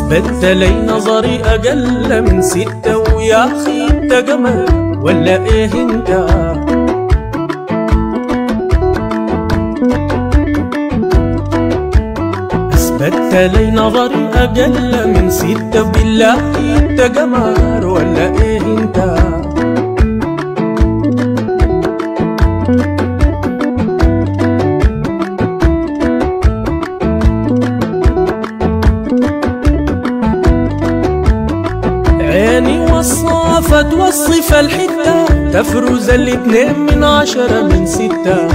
أثبتت لي نظري أقل من 6 ويا أخي أنت قمر ولا إيه أنت؟ أثبتت لي نظري أقل من 6 بالله أنت قمر ولا إيه أنت؟ عيني وصفت وصف الحتة تفرز 2 من 10 من 6.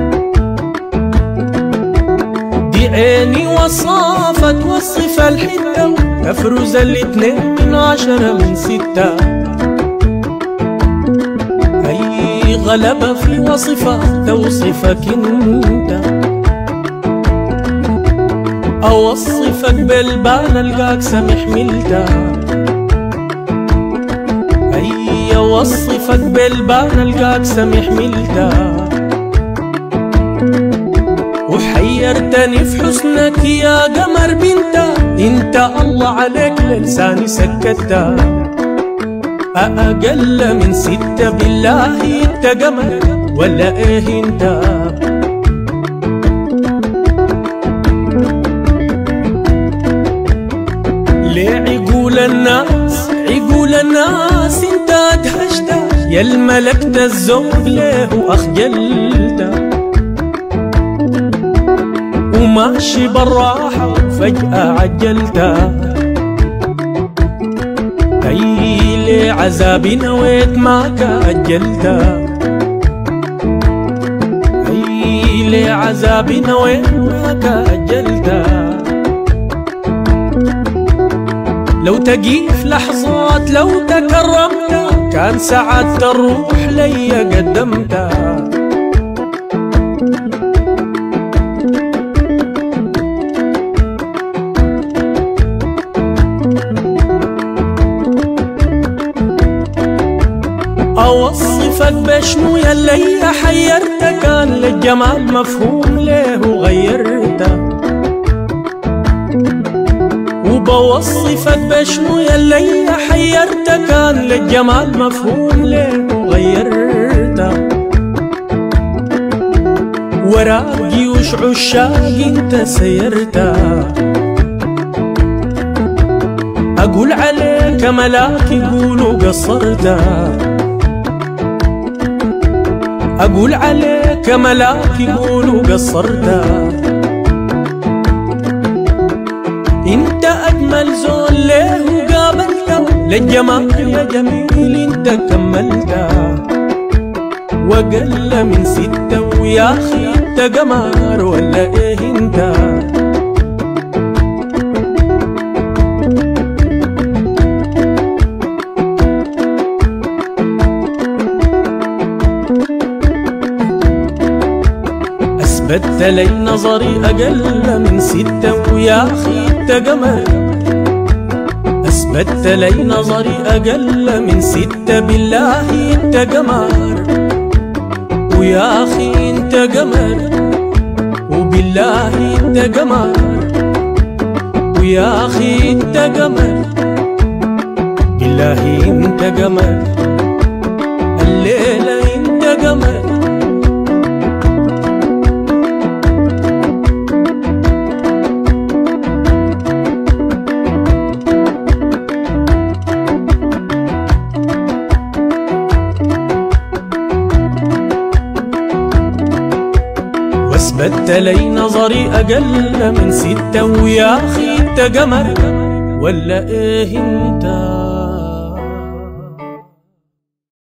دي عيني وصفت وصف الحتة تفرز 2 من 10 من 6. أي غلبة في وصفة توصفك انت، أوصفك بالبال ألقاك سمح ملتا. أوصفك بالبان ألقاك سمح ملتا. وحيرتني في حسنك يا قمر بنتا، انت الله عليك للساني سكتا. أقل من 6 بالله انت قمر ولا ايه انت؟ ليه عقول الناس انت ادهشتا، يا الملكت الزوج ليه واخجلتا. وماشي بالراحة وفجأة عجلتا. اي ليه عذابي نويت ما كأجلتا. اي ليه عذابي نويت ما كأجلتا. لو تقيف لحظات لو تكرمت كان سعادة الروح لي قدمتها. أوصفك بشنو يلي حيرتك، كان للجمال مفهوم ليه وغيرته. وبوصفك بشنو يلي حيرتك، كان للجمال مفهوم ليه وغيرته. وراء جيوش عشاق انت سيرته. اقول عليك ملاك يقولوا قصرته. اقول عليك ملاك يقولوا قصرته. انت اجمل زول ليه وقابلته، للجمال يا جميل انت كملته. واقل من 6 ويا اخي انت قمر ولا ايه انت؟ أثبتت لي نظري أقل من 6 ويا أخي أنت قمر. أثبتت لي نظري أقل من 6 بالله أنت قمر. ويا أخي أنت قمر وبالله أنت قمر. ويا أخي أنت قمر بالله أنت قمر. الليلة أنت قمر. أثبتت لي نظري أقل من 6 ويا أخي أنت قمر ولا إيه أنت؟